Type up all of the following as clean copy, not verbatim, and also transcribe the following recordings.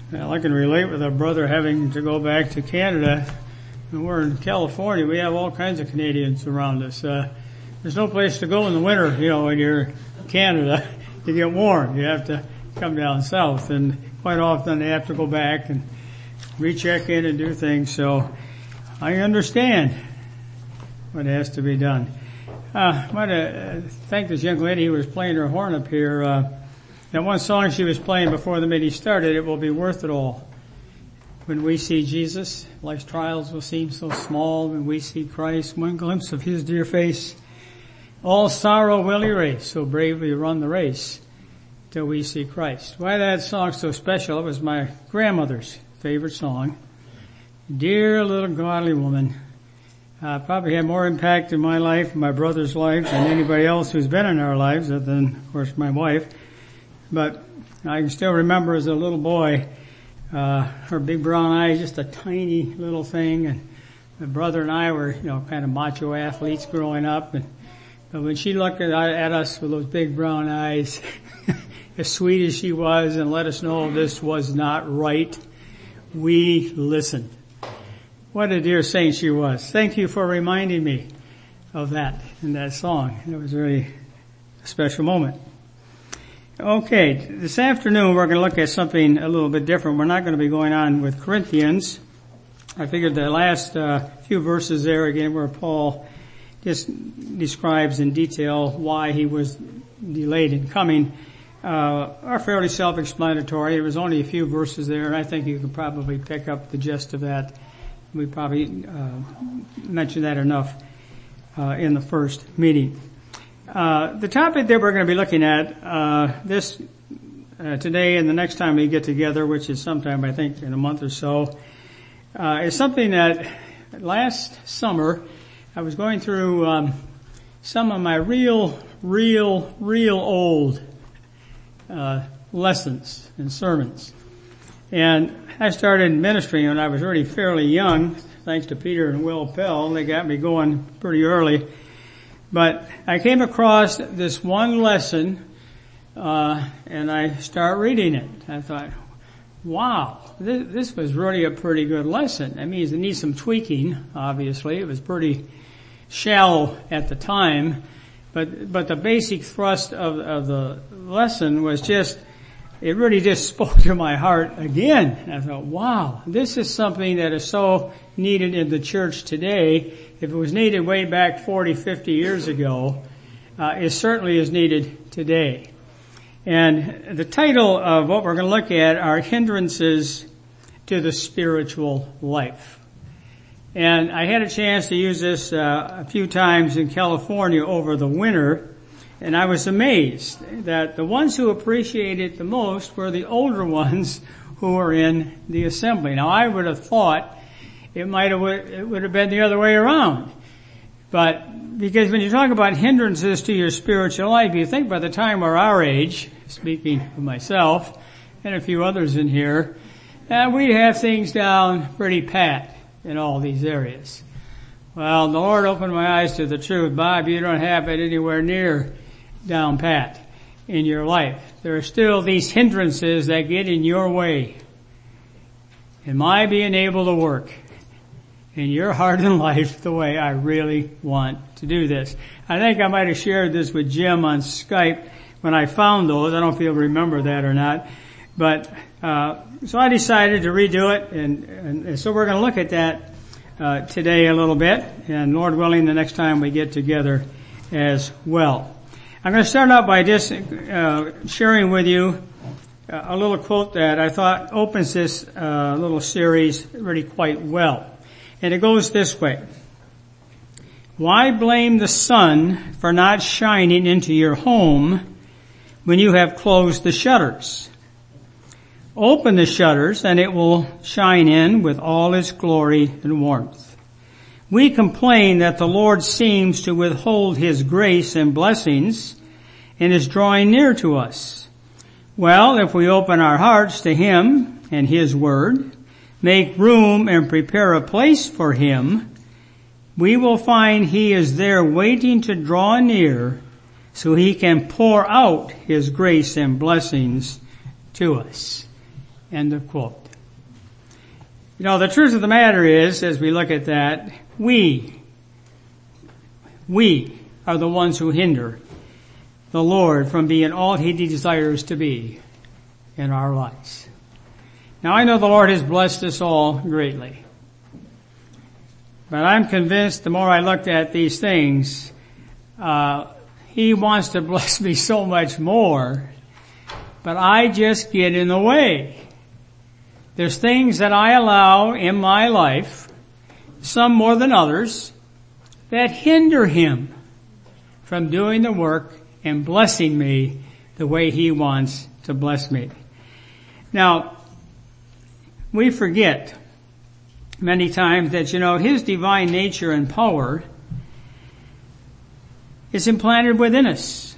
Well, I can relate with our brother having to go back to Canada. When we're in California, we have all kinds of Canadians around us. There's no place to go in the winter, when you're in Canada to get warm. You have to come down south, and quite often they have to go back and recheck in and do things. So I understand what has to be done. I want to thank this young lady who was playing her horn up here. That one song she was playing before the meeting started, "It Will Be Worth It All." When we see Jesus, life's trials will seem so small. When we see Christ, one glimpse of His dear face, all sorrow will erase. So bravely run the race till we see Christ. Why that song's so special? It was my grandmother's favorite song. Dear little godly woman. Probably had more impact in my life, my brother's life, than anybody else who's been in our lives, other than, of course, my wife. But I can still remember as a little boy, her big brown eyes, just a tiny little thing, and my brother and I were, kind of macho athletes growing up, but when she looked at us with those big brown eyes, as sweet as she was, and let us know this was not right, we listened. What a dear saint she was. Thank you for reminding me of that in that song. It was really a special moment. Okay, this afternoon we're going to look at something a little bit different. We're not going to be going on with Corinthians. I figured the last few verses there again where Paul just describes in detail why he was delayed in coming are fairly self-explanatory. There was only a few verses there, and I think you could probably pick up the gist of that. We probably mentioned that enough in the first meeting. The topic that we're going to be looking at this today and the next time we get together, which is sometime I think in a month or so, is something that last summer I was going through some of my real old lessons and sermons. And I started ministering when I was already fairly young, thanks to Peter and Will Pell. They got me going pretty early. But I came across this one lesson, and I start reading it. I thought, wow, this was really a pretty good lesson. That means it needs some tweaking, obviously. It was pretty shallow at the time. But the basic thrust of the lesson was it really just spoke to my heart again. And I thought, wow, this is something that is so needed in the church today. If it was needed way back 40, 50 years ago, it certainly is needed today. And the title of what we're going to look at are Hindrances to the Spiritual Life. And I had a chance to use this a few times in California over the winter. And I was amazed that the ones who appreciated it the most were the older ones who were in the assembly. Now I would have thought it would have been the other way around. But because when you talk about hindrances to your spiritual life, you think by the time we're our age, speaking for myself and a few others in here, we have things down pretty pat in all these areas. Well, the Lord opened my eyes to the truth. Bob, you don't have it anywhere near down pat in your life. There are still these hindrances that get in your way in my being able to work in your heart and life the way I really want to do this. I think I might have shared this with Jim on Skype when I found those. I don't know if he'll remember that or not. But so I decided to redo it, and so we're going to look at that today a little bit, and Lord willing, the next time we get together as well. I'm going to start out by just sharing with you a little quote that I thought opens this little series really quite well. And it goes this way. Why blame the sun for not shining into your home when you have closed the shutters? Open the shutters and it will shine in with all its glory and warmth. We complain that the Lord seems to withhold His grace and blessings and is drawing near to us. Well, if we open our hearts to Him and His Word, make room and prepare a place for Him, we will find He is there waiting to draw near so He can pour out His grace and blessings to us. End of quote. You know, the truth of the matter is, as we look at that, we are the ones who hinder the Lord from being all He desires to be in our lives. Now I know the Lord has blessed us all greatly. But I'm convinced the more I looked at these things, He wants to bless me so much more, but I just get in the way. There's things that I allow in my life, some more than others, that hinder Him from doing the work and blessing me the way He wants to bless me. Now, we forget many times that, His divine nature and power is implanted within us.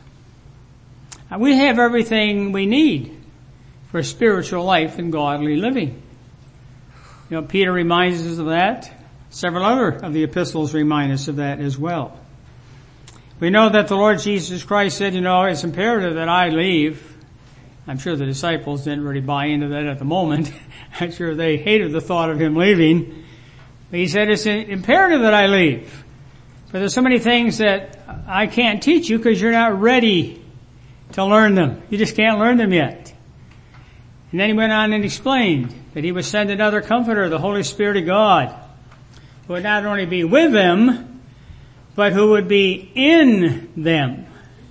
We have everything we need for spiritual life and godly living. Peter reminds us of that. Several other of the epistles remind us of that as well. We know that the Lord Jesus Christ said, it's imperative that I leave. I'm sure the disciples didn't really buy into that at the moment. I'm sure they hated the thought of Him leaving. But He said, it's imperative that I leave. But there's so many things that I can't teach you because you're not ready to learn them. You just can't learn them yet. And then He went on and explained that He would send another comforter, the Holy Spirit of God, who would not only be with them, but who would be in them.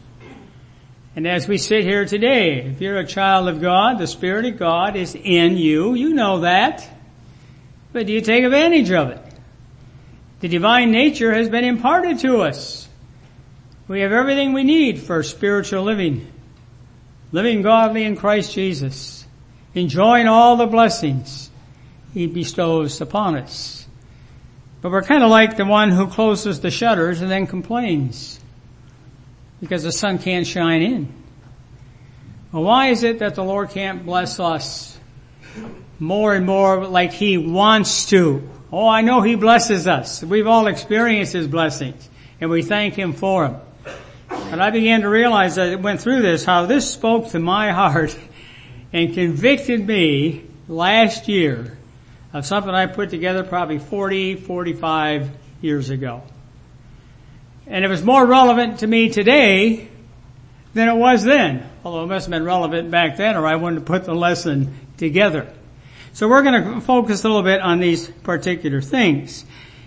And as we sit here today, if you're a child of God, the Spirit of God is in you. You know that. But do you take advantage of it? The divine nature has been imparted to us. We have everything we need for spiritual living. Living godly in Christ Jesus. Enjoying all the blessings He bestows upon us. But we're kind of like the one who closes the shutters and then complains because the sun can't shine in. Well, why is it that the Lord can't bless us more and more like He wants to? Oh, I know He blesses us. We've all experienced His blessings, and we thank Him for them. But I began to realize as I went through this, how this spoke to my heart and convicted me last year of something I put together probably 45 years ago. And it was more relevant to me today than it was then. Although it must have been relevant back then or I wouldn't have put the lesson together. So we're going to focus a little bit on these particular things.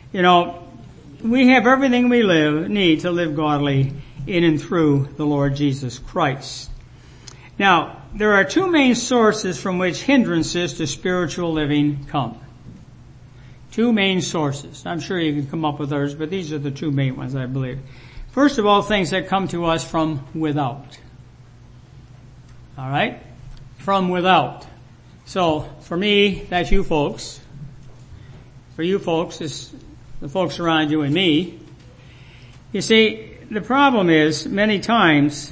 We have everything we need to live godly in and through the Lord Jesus Christ. Now, there are two main sources from which hindrances to spiritual living come. Two main sources. I'm sure you can come up with others, but these are the two main ones, I believe. First of all, things that come to us from without. All right? From without. So, for me, that's you folks. For you folks, it's the folks around you and me. You see, the problem is, many times,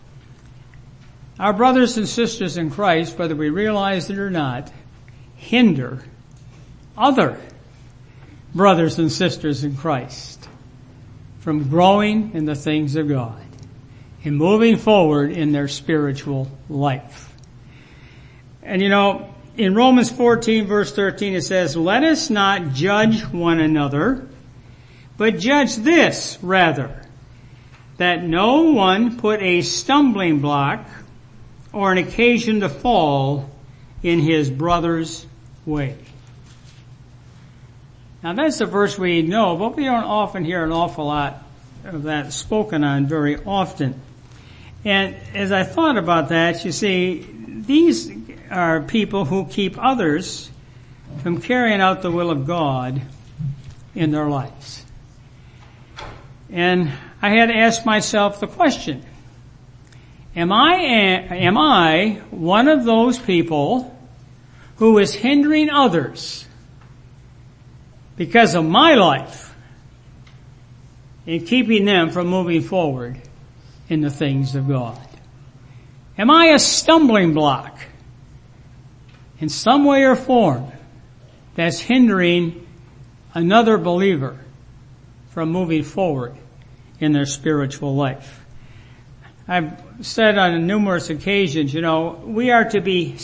our brothers and sisters in Christ, whether we realize it or not, hinder other brothers and sisters in Christ from growing in the things of God and moving forward in their spiritual life. And in Romans 14 verse 13 it says, "Let us not judge one another, but judge this rather, that no one put a stumbling block or an occasion to fall in his brother's way." Now that's a verse we know, but we don't often hear an awful lot of that spoken on very often. And as I thought about that, you see, these are people who keep others from carrying out the will of God in their lives. And I had to ask myself the question, am I one of those people who is hindering others because of my life and keeping them from moving forward in the things of God? Am I a stumbling block in some way or form that's hindering another believer from moving forward in their spiritual life? I've said on numerous occasions, we are to be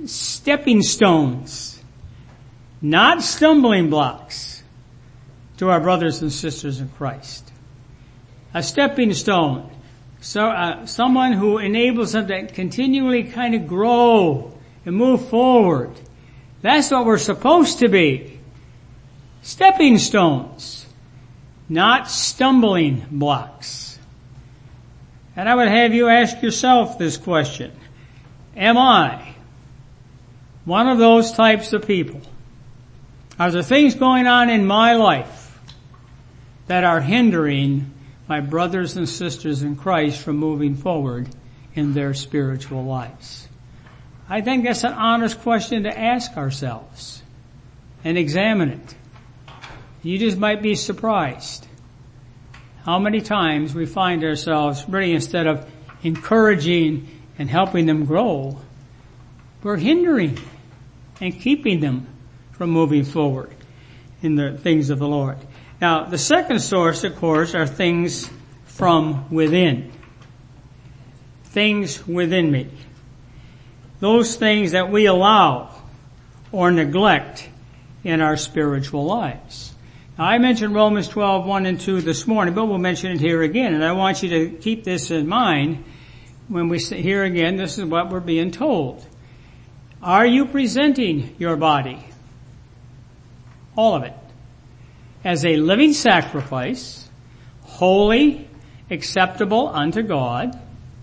stepping stones, not stumbling blocks to our brothers and sisters in Christ. A stepping stone. So, someone who enables them to continually kind of grow and move forward. That's what we're supposed to be. Stepping stones, not stumbling blocks. And I would have you ask yourself this question. Am I one of those types of people? Are there things going on in my life that are hindering my brothers and sisters in Christ from moving forward in their spiritual lives? I think that's an honest question to ask ourselves and examine it. You just might be surprised how many times we find ourselves really, instead of encouraging and helping them grow, we're hindering and keeping them from moving forward in the things of the Lord. Now, the second source, of course, are things from within. Things within me. Those things that we allow or neglect in our spiritual lives. Now, I mentioned Romans 12:1 and 2 this morning, but we'll mention it here again. And I want you to keep this in mind when we sit here again. This is what we're being told. Are you presenting your body, all of it, as a living sacrifice, holy, acceptable unto God?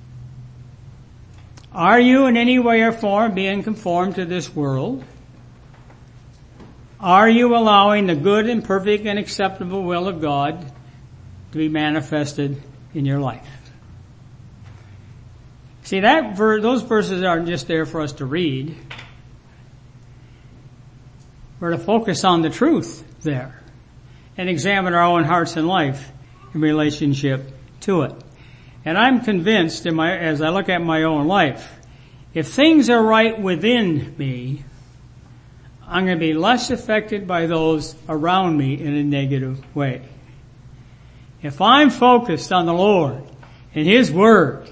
Are you in any way or form being conformed to this world? Are you allowing the good and perfect and acceptable will of God to be manifested in your life? See, those verses aren't just there for us to read. We're to focus on the truth there and examine our own hearts and life in relationship to it. And I'm convinced as I look at my own life, if things are right within me, I'm going to be less affected by those around me in a negative way. If I'm focused on the Lord and His Word,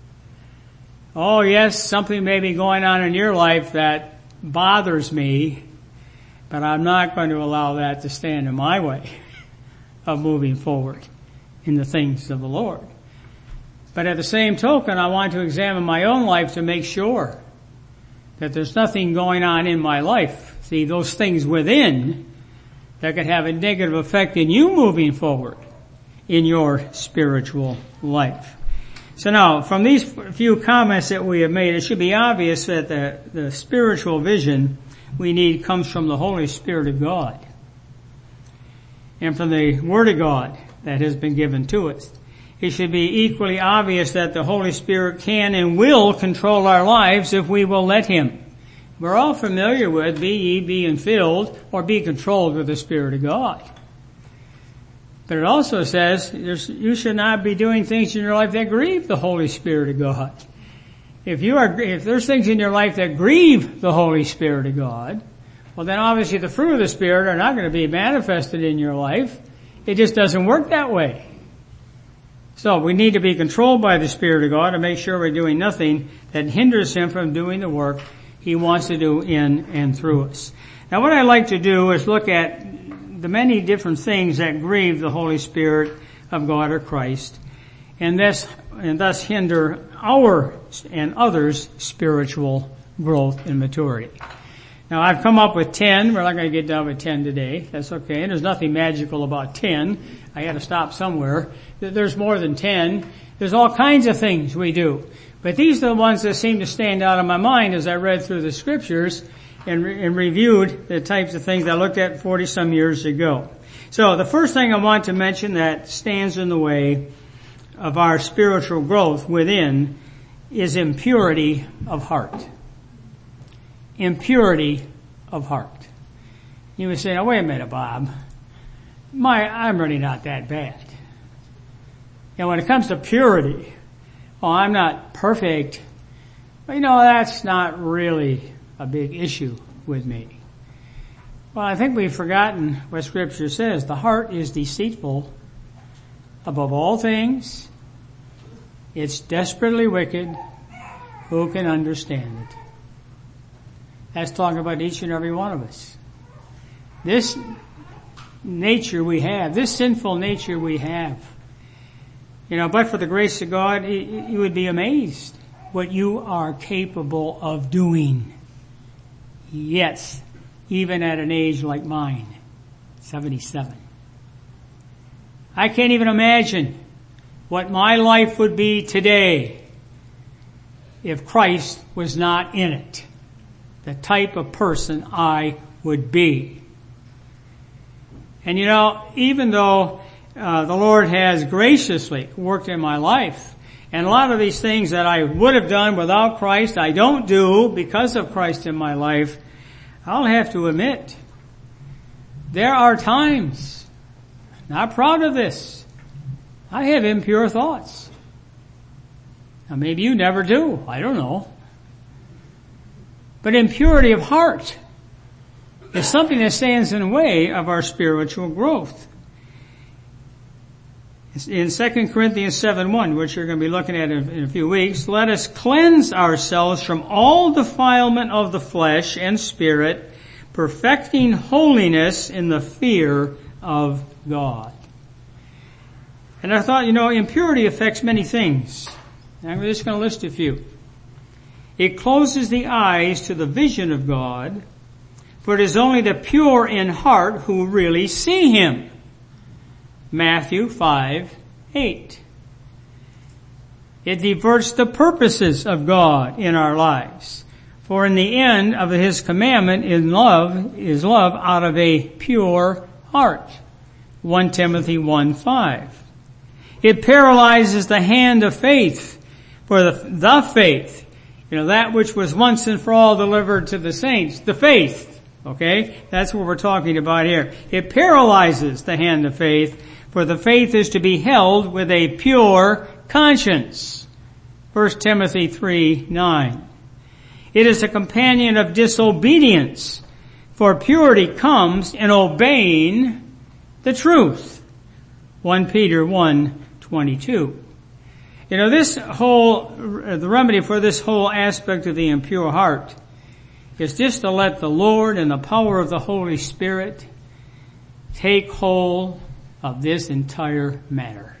oh yes, something may be going on in your life that bothers me, but I'm not going to allow that to stand in my way of moving forward in the things of the Lord. But at the same token, I want to examine my own life to make sure that there's nothing going on in my life. See, those things within that could have a negative effect in you moving forward in your spiritual life. So now, from these few comments that we have made, it should be obvious that the spiritual vision we need comes from the Holy Spirit of God and from the Word of God that has been given to us. It should be equally obvious that the Holy Spirit can and will control our lives if we will let Him. We're all familiar with be ye being filled or be controlled with the Spirit of God. But it also says you should not be doing things in your life that grieve the Holy Spirit of God. If there's things in your life that grieve the Holy Spirit of God, well then obviously the fruit of the Spirit are not going to be manifested in your life. It just doesn't work that way. So we need to be controlled by the Spirit of God to make sure we're doing nothing that hinders Him from doing the work He wants to do in and through us. Now what I'd like to do is look at the many different things that grieve the Holy Spirit of God or Christ and thus hinder our and others' spiritual growth and maturity. Now I've come up with 10. We're not going to get done with 10 today. That's okay. And there's nothing magical about 10. I had to stop somewhere. There's more than 10. There's all kinds of things we do. But these are the ones that seem to stand out in my mind as I read through the scriptures and reviewed the types of things I looked at 40-some years ago. So the first thing I want to mention that stands in the way of our spiritual growth within is impurity of heart. Impurity of heart. You would say, "Oh, wait a minute, Bob. I'm really not that bad." And when it comes to purity, I'm not perfect. But that's not really a big issue with me. Well, I think we've forgotten what Scripture says. The heart is deceitful above all things. It's desperately wicked. Who can understand it? That's talking about each and every one of us. This nature we have, this sinful nature we have, but for the grace of God, you would be amazed what you are capable of doing. Yes, even at an age like mine, 77. I can't even imagine what my life would be today if Christ was not in it. The type of person I would be. And even though the Lord has graciously worked in my life, and a lot of these things that I would have done without Christ, I don't do because of Christ in my life, I'll have to admit, there are times, not proud of this, I have impure thoughts. Now maybe you never do, I don't know. But impurity of heart is something that stands in the way of our spiritual growth. In 2 Corinthians 7:1, which you're going to be looking at in a few weeks, let us cleanse ourselves from all defilement of the flesh and spirit, perfecting holiness in the fear of God. And I thought, impurity affects many things. I'm just going to list a few. It closes the eyes to the vision of God, for it is only the pure in heart who really see Him. Matthew 5:8. It diverts the purposes of God in our lives. For in the end of His commandment is love out of a pure heart. 1 Timothy 1:5. It paralyzes the hand of faith, for the faith, that which was once and for all delivered to the saints, the faith, okay? That's what we're talking about here. It paralyzes the hand of faith, for the faith is to be held with a pure conscience. 1 Timothy 3:9. It is a companion of disobedience, for purity comes in obeying the truth. 1 Peter 1:22. The remedy for this whole aspect of the impure heart is just to let the Lord and the power of the Holy Spirit take hold of this entire matter.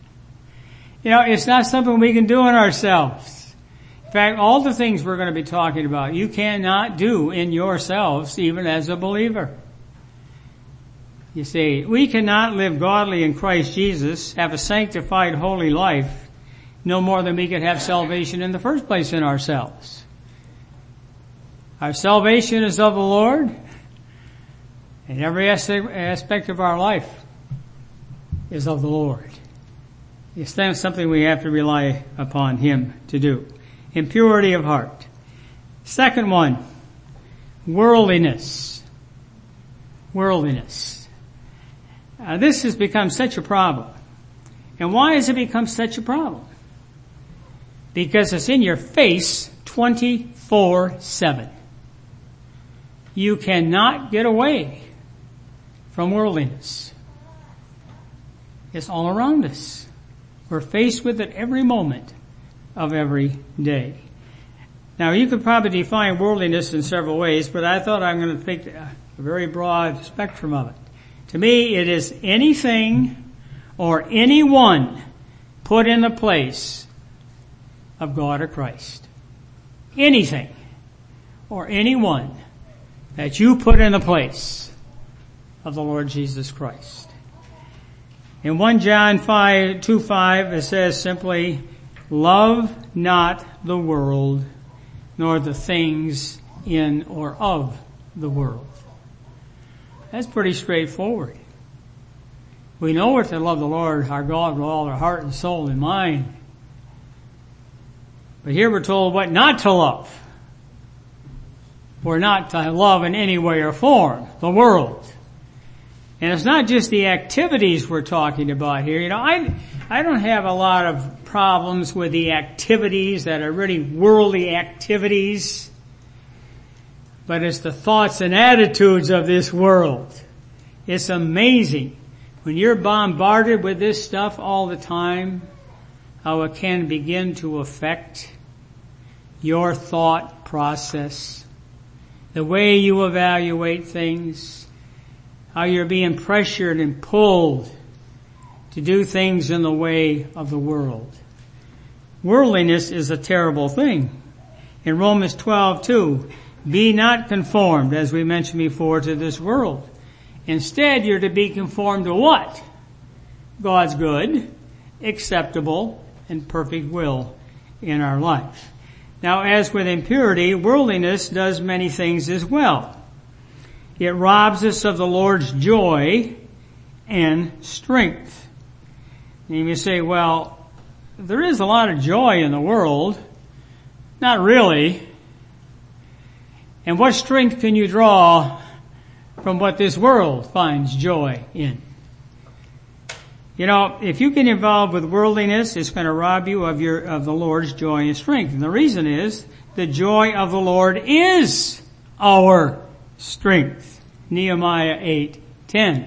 It's not something we can do in ourselves. In fact, all the things we're going to be talking about, you cannot do in yourselves, even as a believer. You see, we cannot live godly in Christ Jesus, have a sanctified, holy life, no more than we could have salvation in the first place in ourselves. Our salvation is of the Lord, and every aspect of our life is of the Lord. It's not something we have to rely upon Him to do. Impurity of heart. Second one, worldliness. Worldliness. This has become such a problem. And why has it become such a problem? Because it's in your face 24/7. You cannot get away from worldliness. It's all around us. We're faced with it every moment of every day. Now, you could probably define worldliness in several ways, but I thought I'm going to take a very broad spectrum of it. To me, it is anything or anyone put in the place of God or Christ. Anything or anyone that you put in the place of the Lord Jesus Christ. In 1 John 2:5, it says simply, love not the world, nor the things in or of the world. That's pretty straightforward. We know we're to love the Lord our God with all our heart and soul and mind. But here we're told what not to love. We're not to love in any way or form the world. And it's not just the activities we're talking about here. I don't have a lot of problems with the activities that are really worldly activities. But it's the thoughts and attitudes of this world. It's amazing when you're bombarded with this stuff all the time, how it can begin to affect your thought process, the way you evaluate things, how you're being pressured and pulled to do things in the way of the world. Worldliness is a terrible thing. In Romans 12:2, be not conformed, as we mentioned before, to this world. Instead, you're to be conformed to what? God's good, acceptable, and perfect will in our life. Now, as with impurity, worldliness does many things as well. It robs us of the Lord's joy and strength. And you may say, well, there is a lot of joy in the world. Not really. And what strength can you draw from what this world finds joy in? You know, if you get involved with worldliness, it's going to rob you of the Lord's joy and strength. And the reason is, the joy of the Lord is our strength. Nehemiah 8:10.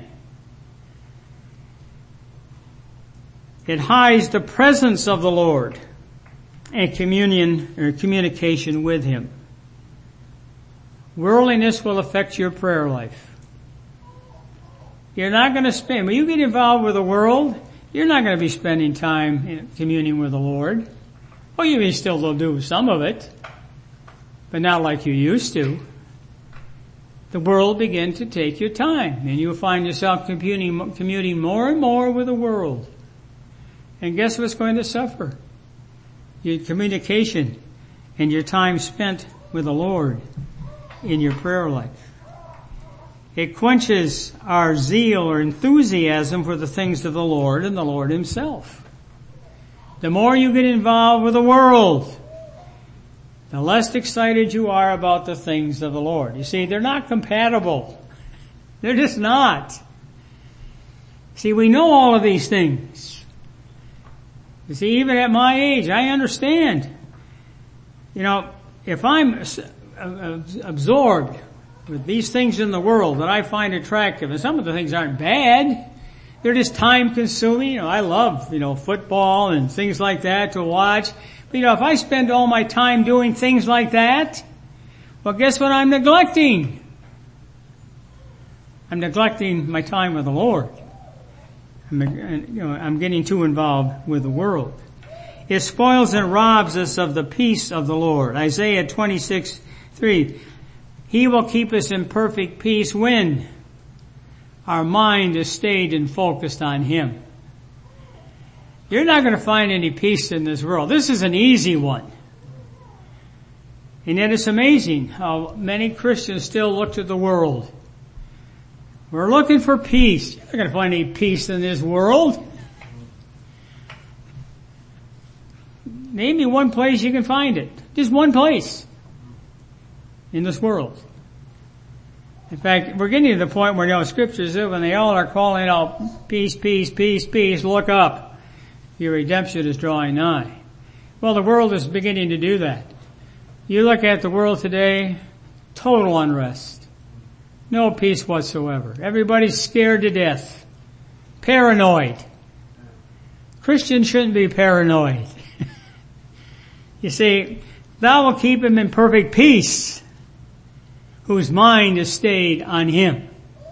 It hides the presence of the Lord and communion or communication with Him. Worldliness will affect your prayer life. You're not going to spend, when you get involved with the world, you're not going to be spending time in communion with the Lord. Well, you may still do some of it, but not like you used to. The world will begin to take your time, and you'll find yourself communing more and more with the world. And guess what's going to suffer? Your communication and your time spent with the Lord in your prayer life. It quenches our zeal or enthusiasm for the things of the Lord and the Lord Himself. The more you get involved with the world, the less excited you are about the things of the Lord. You see, they're not compatible. They're just not. See, we know all of these things. You see, even at my age, I understand. You know, if I'm absorbed with these things in the world that I find attractive, and some of the things aren't bad, they're just time consuming. You know, I love, football and things like that to watch. But if I spend all my time doing things like that, well, guess what I'm neglecting? I'm neglecting my time with the Lord. I'm getting too involved with the world. It spoils and robs us of the peace of the Lord. Isaiah 26:3. He will keep us in perfect peace when our mind is stayed and focused on Him. You're not going to find any peace in this world. This is an easy one. And yet it's amazing how many Christians still look to the world. We're looking for peace. You're not going to find any peace in this world. Name me one place you can find it. Just one place in this world. In fact, we're getting to the point where Scripture says when they all are calling out peace, peace, peace, peace, look up. Your redemption is drawing nigh. Well, the world is beginning to do that. You look at the world today, total unrest. No peace whatsoever. Everybody's scared to death. Paranoid. Christians shouldn't be paranoid. You see, thou will keep him in perfect peace, whose mind is stayed on Him.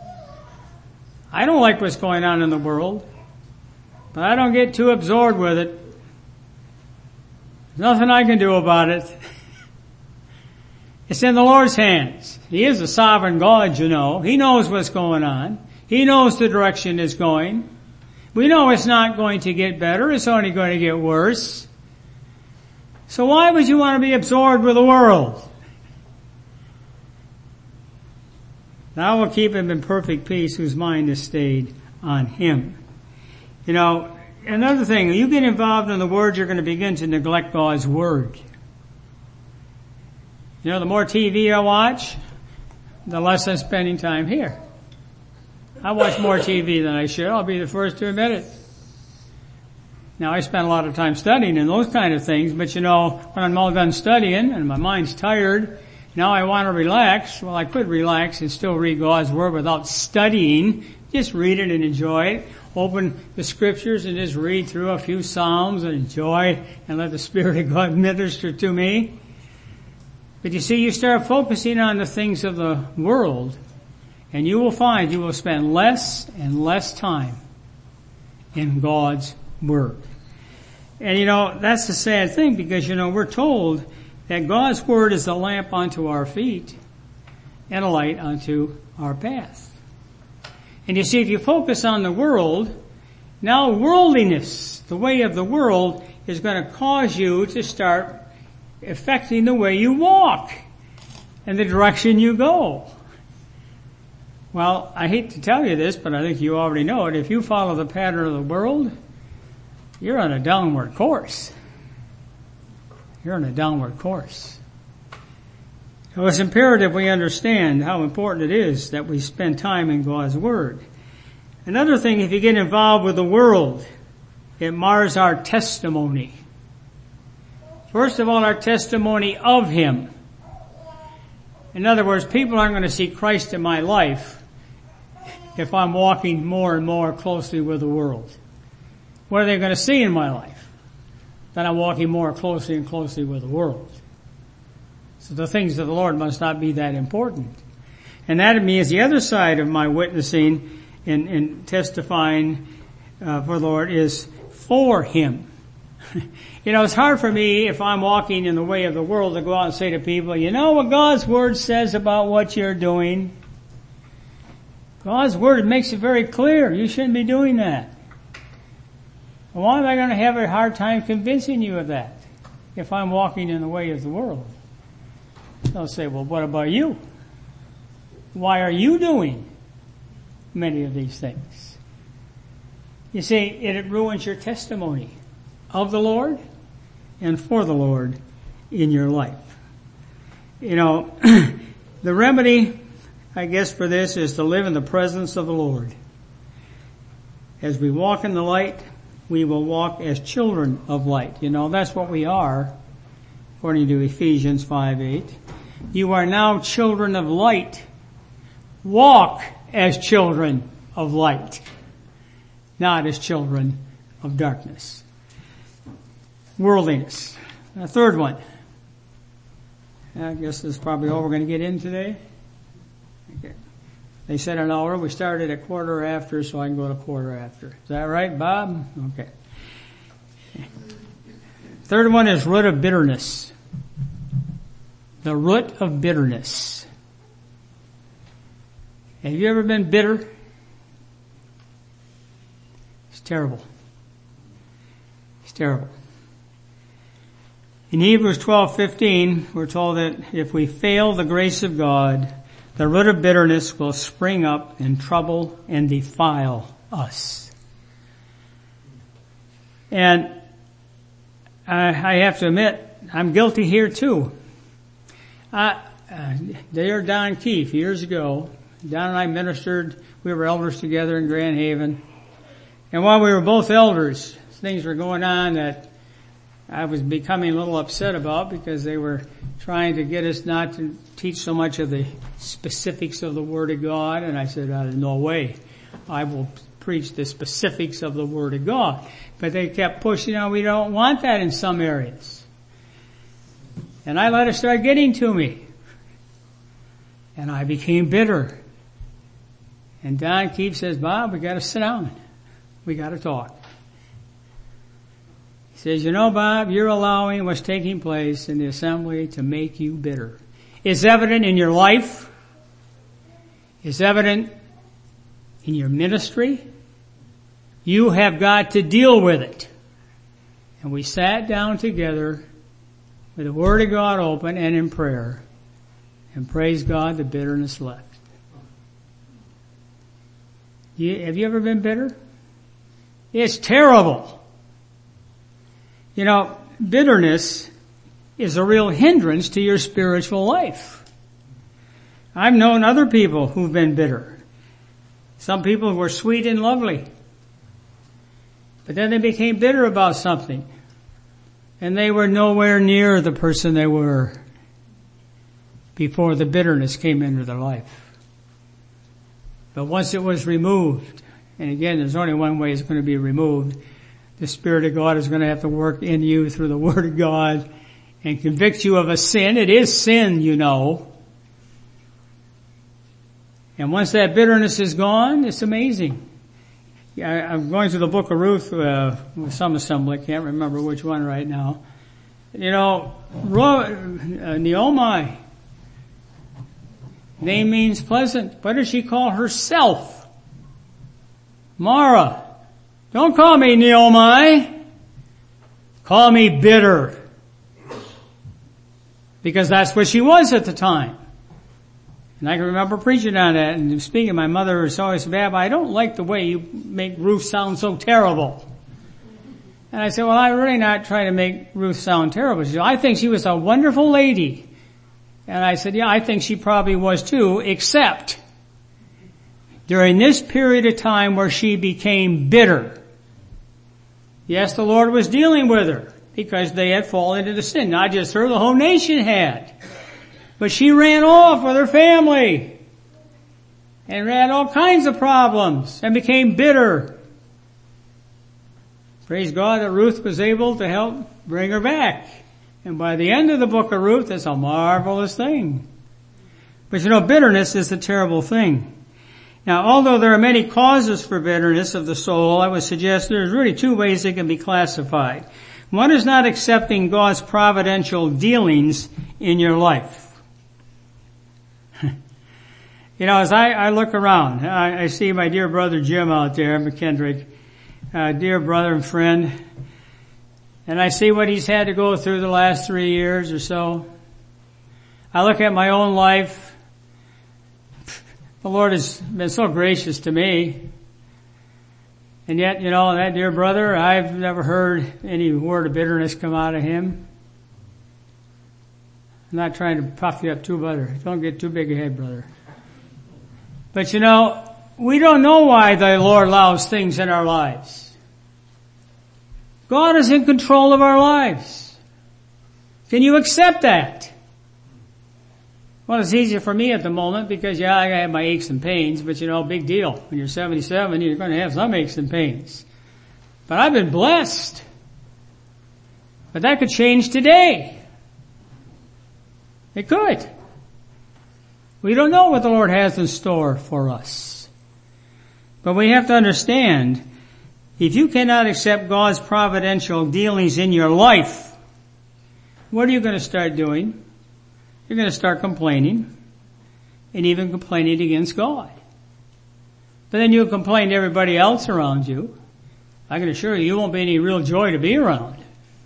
I don't like what's going on in the world, but I don't get too absorbed with it. There's nothing I can do about it. It's in the Lord's hands. He is a sovereign God, He knows what's going on. He knows the direction it's going. We know it's not going to get better. It's only going to get worse. So why would you want to be absorbed with the world? Thou will keep him in perfect peace whose mind is stayed on Him. Another thing, when you get involved in the Word, you're going to begin to neglect God's Word. The more TV I watch, the less I'm spending time here. I watch more TV than I should. I'll be the first to admit it. Now, I spend a lot of time studying and those kind of things, but when I'm all done studying and my mind's tired, now I want to relax. Well, I could relax and still read God's Word without studying. Just read it and enjoy it. Open the Scriptures and just read through a few Psalms and enjoy and let the Spirit of God minister to me. But you see, you start focusing on the things of the world, and you will find you will spend less and less time in God's Word. And that's the sad thing, because we're told that God's Word is a lamp unto our feet and a light unto our path. And you see, if you focus on the world, now worldliness, the way of the world, is going to cause you to start affecting the way you walk and the direction you go. Well, I hate to tell you this, but I think you already know it. If you follow the pattern of the world, you're on a downward course. You're on a downward course. So it's imperative we understand how important it is that we spend time in God's Word. Another thing, if you get involved with the world, it mars our testimony. First of all, our testimony of Him. In other words, people aren't going to see Christ in my life if I'm walking more and more closely with the world. What are they going to see in my life? That I'm walking more closely and closely with the world. So the things of the Lord must not be that important. And that to me is the other side of my witnessing and testifying for the Lord, is for Him. It's hard for me, if I'm walking in the way of the world, to go out and say to people, you know what God's Word says about what you're doing? God's Word makes it very clear. You shouldn't be doing that. Why am I going to have a hard time convincing you of that if I'm walking in the way of the world? They'll say, well, what about you? Why are you doing many of these things? You see, it ruins your testimony of the Lord and for the Lord in your life. The remedy, I guess, for this is to live in the presence of the Lord. As we walk in the light, we will walk as children of light. That's what we are, according to Ephesians 5:8. You are now children of light. Walk as children of light, not as children of darkness. Worldliness. A third one. I guess this is probably all we're going to get in today. Okay. They said an hour. We started at 1:15, so I can go to 1:15. Is that right, Bob? Okay. Third one is root of bitterness. The root of bitterness. Have you ever been bitter? It's terrible. It's terrible. In Hebrews 12:15, we're told that if we fail the grace of God, the root of bitterness will spring up and trouble and defile us. And I have to admit, I'm guilty here too. There, Don Keefe, years ago, Don and I ministered. We were elders together in Grand Haven. And while we were both elders, things were going on that I was becoming a little upset about, because they were trying to get us not to teach so much of the specifics of the Word of God. And I said, no way. I will preach the specifics of the Word of God. But they kept pushing on, we don't want that in some areas. And I let it start getting to me. And I became bitter. And Don Keefe says, Bob, we got to sit down. We got to talk. He says, Bob, you're allowing what's taking place in the assembly to make you bitter. It's evident in your life. It's evident in your ministry. You have got to deal with it. And we sat down together with the Word of God open and in prayer. And praise God, the bitterness left. Have you ever been bitter? It's terrible. Bitterness is a real hindrance to your spiritual life. I've known other people who've been bitter. Some people were sweet and lovely. But then they became bitter about something. And they were nowhere near the person they were before the bitterness came into their life. But once it was removed, and again, there's only one way it's going to be removed, the Spirit of God is going to have to work in you through the Word of God and convicts you of a sin. It is sin, you know. And once that bitterness is gone, it's amazing. I'm going through the book of Ruth with some assembly. I can't remember which one right now. You know, Naomi, name means pleasant. What does she call herself? Mara. Don't call me Naomi. Call me bitter. Because that's what she was at the time. And I can remember preaching on that and speaking. My mother was always said, Bab, I don't like the way you make Ruth sound so terrible. And I said, well, I'm really not trying to make Ruth sound terrible. She said, I think she was a wonderful lady. And I said, yeah, I think she probably was too, except during this period of time where she became bitter. Yes, the Lord was dealing with her because they had fallen into sin. Not just her, the whole nation had. But she ran off with her family and had all kinds of problems and became bitter. Praise God that Ruth was able to help bring her back. And by the end of the book of Ruth, it's a marvelous thing. But you know, bitterness is a terrible thing. Now, although there are many causes for bitterness of the soul, I would suggest there's really two ways it can be classified. One is not accepting God's providential dealings in your life. You know, as I look around, I see my dear brother Jim out there, McKendrick, dear brother and friend, and I see what he's had to go through the last 3 years or so. I look at my own life. The Lord has been so gracious to me. And yet, you know, that dear brother, I've never heard any word of bitterness come out of him. I'm not trying to puff you up too, brother. Don't get too big a head, brother. But you know, we don't know why the Lord allows things in our lives. God is in control of our lives. Can you accept that? Well, it's easier for me at the moment because, yeah, I have my aches and pains, but you know, big deal. When you're 77, you're going to have some aches and pains. But I've been blessed. But that could change today. It could. We don't know what the Lord has in store for us. But we have to understand, if you cannot accept God's providential dealings in your life, what are you going to start doing? You're going to start complaining, and even complaining against God. But then you'll complain to everybody else around you. I can assure you, you won't be any real joy to be around.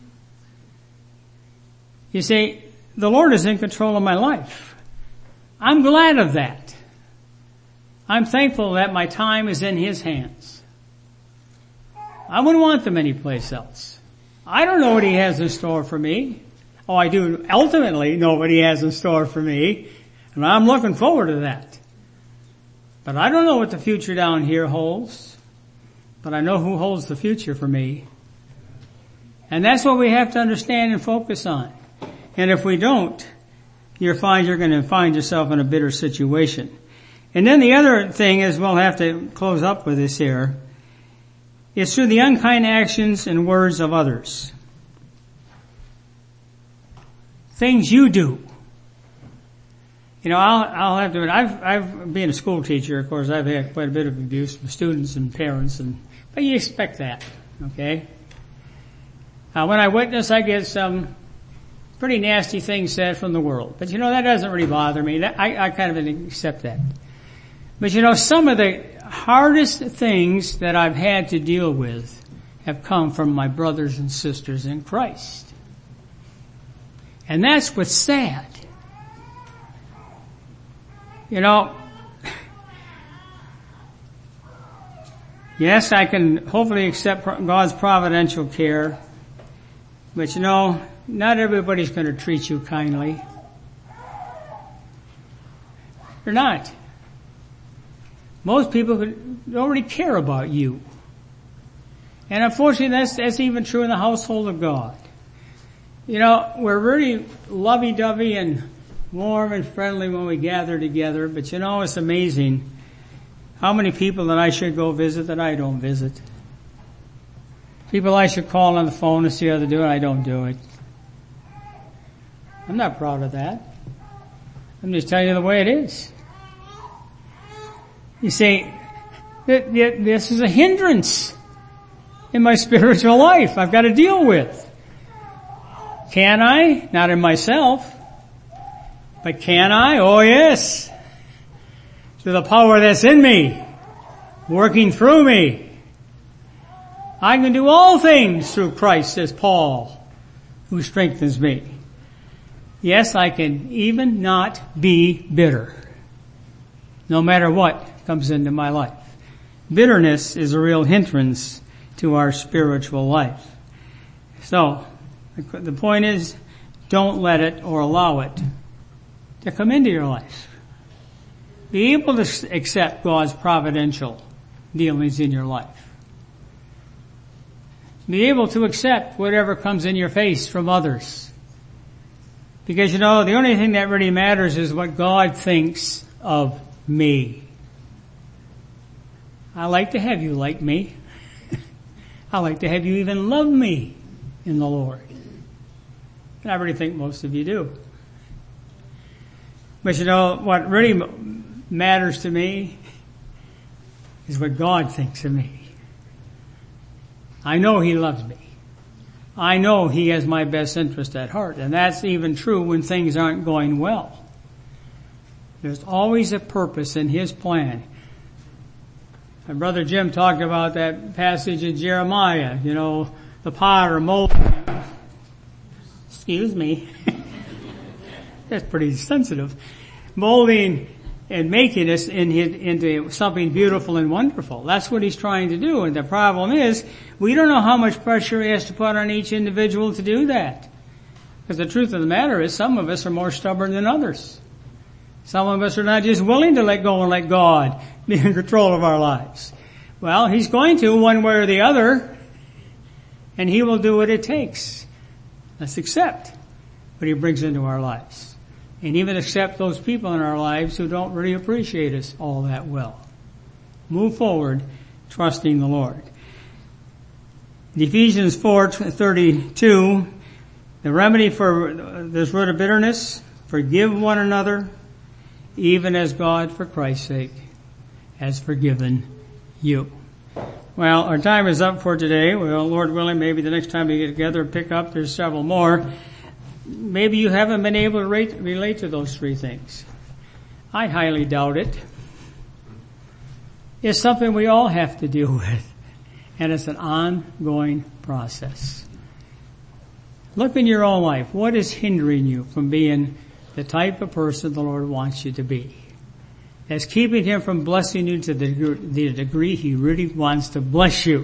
You see, the Lord is in control of my life. I'm glad of that. I'm thankful that my time is in His hands. I wouldn't want them anyplace else. I don't know what He has in store for me. Oh, I do ultimately know what He has in store for me, and I'm looking forward to that. But I don't know what the future down here holds, but I know who holds the future for me. And that's what we have to understand and focus on. And if we don't, you're going to find yourself in a bitter situation. And then the other thing is, we'll have to close up with this here, is through the unkind actions and words of others. Things you do. You know, I'll have to admit, I've been a school teacher, of course, I've had quite a bit of abuse from students and parents, but you expect that, okay? When I witness, I get some pretty nasty things said from the world. But you know, that doesn't really bother me. I kind of accept that. But you know, some of the hardest things that I've had to deal with have come from my brothers and sisters in Christ. And that's what's sad. You know, yes, I can hopefully accept God's providential care, but you know, not everybody's going to treat you kindly. They're not. Most people don't really care about you. And unfortunately, that's even true in the household of God. You know, we're really lovey-dovey and warm and friendly when we gather together, but you know, it's amazing how many people that I should go visit that I don't visit. People I should call on the phone to see how they're doing, I don't do it. I'm not proud of that. I'm just telling you the way it is. You see, this is a hindrance in my spiritual life I've got to deal with. Can I? Not in myself. But can I? Oh yes. Through the power that's in me, working through me. I can do all things through Christ, says Paul, who strengthens me. Yes, I can even not be bitter, no matter what comes into my life. Bitterness is a real hindrance to our spiritual life. So, the point is, don't let it or allow it to come into your life. Be able to accept God's providential dealings in your life. Be able to accept whatever comes in your face from others. Because the only thing that really matters is what God thinks of me. I like to have you like me. I like to have you even love me in the Lord. And I really think most of you do. But what really matters to me is what God thinks of me. I know He loves me. I know He has my best interest at heart. And that's even true when things aren't going well. There's always a purpose in His plan. My brother Jim talked about that passage in Jeremiah, the potter molding. Excuse me. That's pretty sensitive. Molding and making us into something beautiful and wonderful. That's what He's trying to do. And the problem is, we don't know how much pressure He has to put on each individual to do that. Because the truth of the matter is, some of us are more stubborn than others. Some of us are not just willing to let go and let God be in control of our lives. Well, He's going to one way or the other, and He will do what it takes. Let's accept what He brings into our lives. And even accept those people in our lives who don't really appreciate us all that well. Move forward, trusting the Lord. In Ephesians 4:32, the remedy for this root of bitterness, forgive one another, even as God, for Christ's sake, has forgiven you. Well, our time is up for today. Well, Lord willing, maybe the next time we get together and pick up, there's several more. Maybe you haven't been able to relate to those three things. I highly doubt it. It's something we all have to deal with. And it's an ongoing process. Look in your own life. What is hindering you from being the type of person the Lord wants you to be? That's keeping Him from blessing you to the degree He really wants to bless you.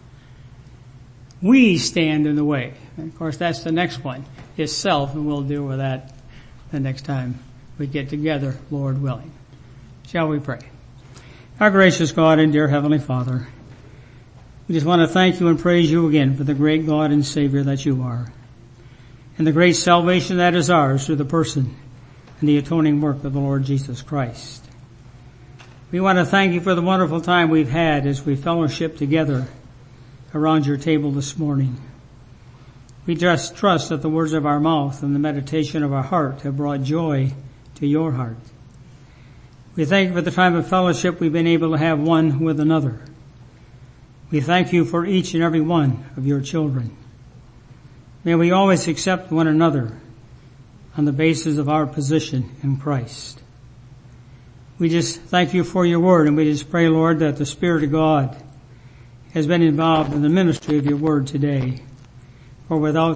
We stand in the way. And of course, that's the next one. Is self, and we'll deal with that the next time we get together, Lord willing. Shall we pray? Our gracious God and dear Heavenly Father, we just want to thank You and praise You again for the great God and Savior that You are, and the great salvation that is ours through the person and the atoning work of the Lord Jesus Christ. We want to thank You for the wonderful time we've had as we fellowship together around Your table this morning. We just trust that the words of our mouth and the meditation of our heart have brought joy to Your heart. We thank You for the time of fellowship we've been able to have one with another. We thank You for each and every one of Your children. May we always accept one another on the basis of our position in Christ. We just thank You for Your word, and we just pray, Lord, that the Spirit of God has been involved in the ministry of Your word today. For without